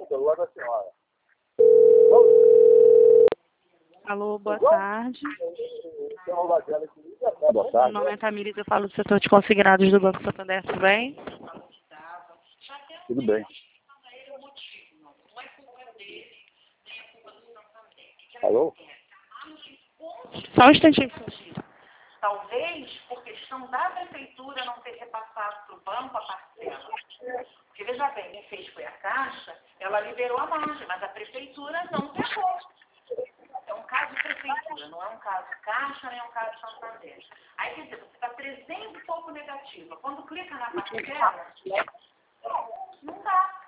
celular da senhora. Alô, boa tarde. Boa Meu tarde. nome é Tamires, eu falo do setor de consignados do Banco Santander, tudo bem? Tudo bem. Alô? Só um instantinho. Talvez por questão da prefeitura não ter repassado para o banco a parcela. Porque, veja bem, quem fez foi a Caixa, ela liberou a margem, mas a prefeitura não pegou. É um caso de prefeitura, não é um caso Caixa, nem um caso Santander. Aí, quer dizer, você está 300 e pouco negativa. Quando clica na parcela,